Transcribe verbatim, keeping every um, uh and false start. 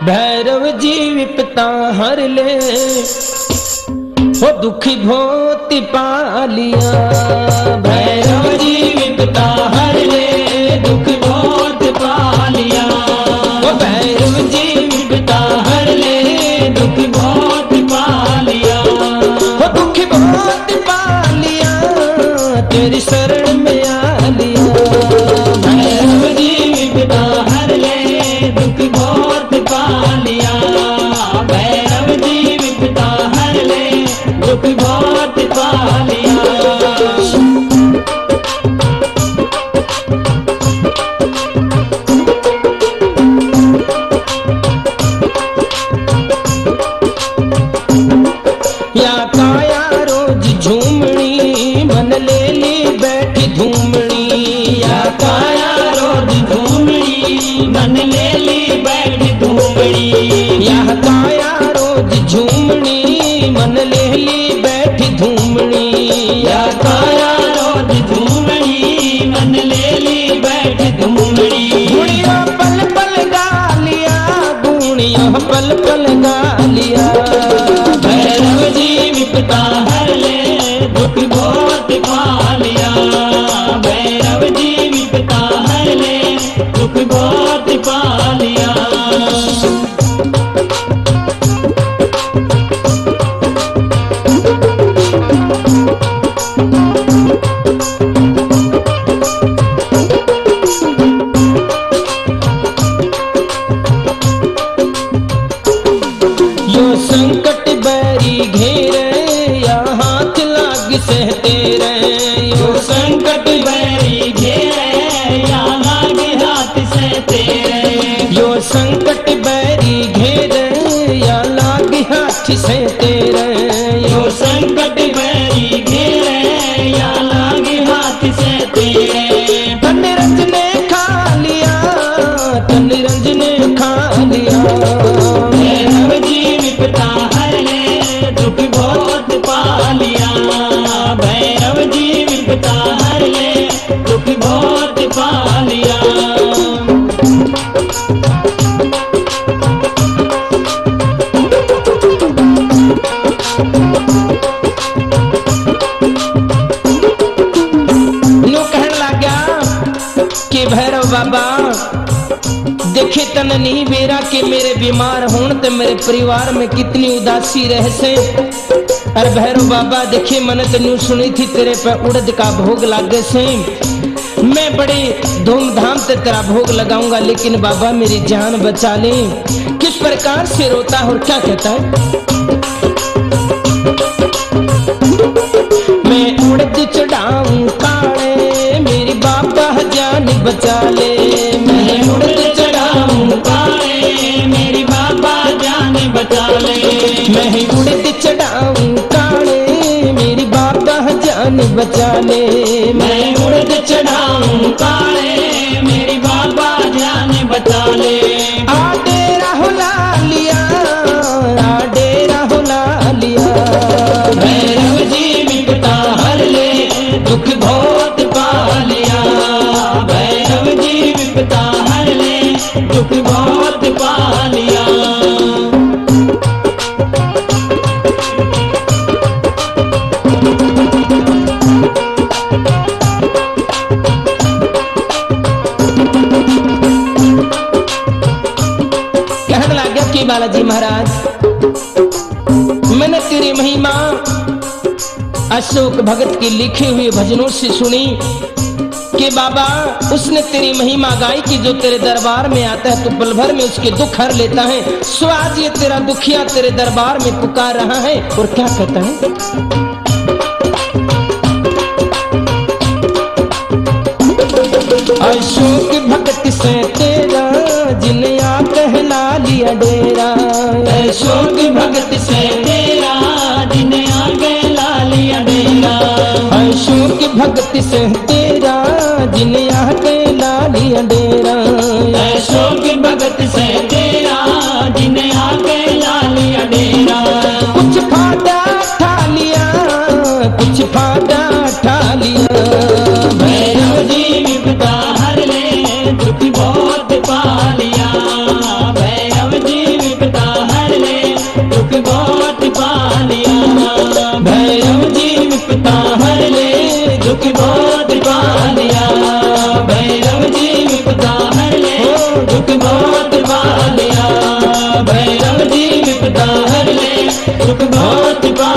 भैरव जी विपता हर ले, हो दुखी भोति पालिया। भैरव जी विपता हर ले, दुख बहुत पालिया। हो भैरव जी विपता हर ले, दुख बहुत पालिया। हो दुखी भोति पालिया, तेरी शरण में आ लिया। भैरव जी विपता हर ले, दुख बहुत पालिया। भैरव जी विपता हर ले, दुख बहुत पालिया। या काया रोज झूमणी, मन ले ली बैठी धूमणी। या काया रोज धूमड़ी, मन ले ली बैठ धूमड़ी। या काया रोज झूमणी, मन ले ली बैठी धूमणी। या काया रोज धूमड़ी, मन ले ली बैठ धूमड़ी। गुणिया पल पल गालिया, गुणिया पल पल गालिया। भैरव जी विपता हर ले, दुख बहुत पालिया। भैरव जी विपता हर ले, दुख बहुत पालिया। यो संकट बैरी घेरे, या हाथ लाग सहते रहे। यो संकट बैरी घेरे, या लागे हाथ से तेरे। यो संकट बैरी घेरे, या लाग हाथ सहते रहे। यो संकट बैरी घेरे, या लागे हाथ से तेरे। तन रंज ने खा लिया, तन रंज ने खा लिया। भैरव जी विपता हर ले, दुख बहुत पालिया। भैरव जी विपता हर ले, दुख बहुत पालिया। नो कहने लग गया कि भैरव बाबा देखे तन नहीं बेरा के मेरे बीमार होने ते मेरे परिवार में कितनी उदासी रह से। अरे भैरव बाबा देखे मैंने तो न्यू सुनी थी तेरे पे उड़द का भोग लागे से। मैं बड़े धूमधाम से तेरा भोग लगाऊंगा, लेकिन बाबा मेरी जान बचा ले। किस प्रकार से रोता है और क्या कहता है? मैं उड़द चढ़ाऊं काले, मेरी बाबा जान बचा ले। मैं उड़द चढ़ाऊं काले, मेरी बाबा जान बचा ले। मैं उड़द चढ़ाऊं काले, मेरी बाबा जान बचा ले। मैं उड़द चढ़ाऊं काले, मेरी बाबा जान बचा ले। आ डेरा हो लालिया, आ डेरा हो लालिया। भैरव जी विपता हर ले, दुख बहुत पालिया। भैरव जी विपता हर ले, दुख बहुत पालिया। कहने लग गया कि बालाजी महाराज मैंने तेरी महिमा अशोक भगत की लिखे हुए भजनों से सुनी कि बाबा उसने तेरी महिमा गाई कि जो तेरे दरबार में आता है तो पल भर में उसके दुख हर लेता है। सो आज ये तेरा दुखिया तेरे दरबार में पुकार रहा है और क्या कहता है? अशोक भगत से तेरा जिन्हें आ कहला लिया डेरा। अशोक भगत से तेरा जिन्हें आ कहला लिया डेरा। अशोक भगत से तेरा जिन्हें आ कहला लिया डेरा। अशोक भगत से तेरा जिन्हें आ कहला लिया डेरा। कुछ फायदा ठा लिया, कुछ फायदा ठा लिया। भैरव जी विपदा हर ले, दुख बहुत पालिया। भैरव जी सुख बहुत पा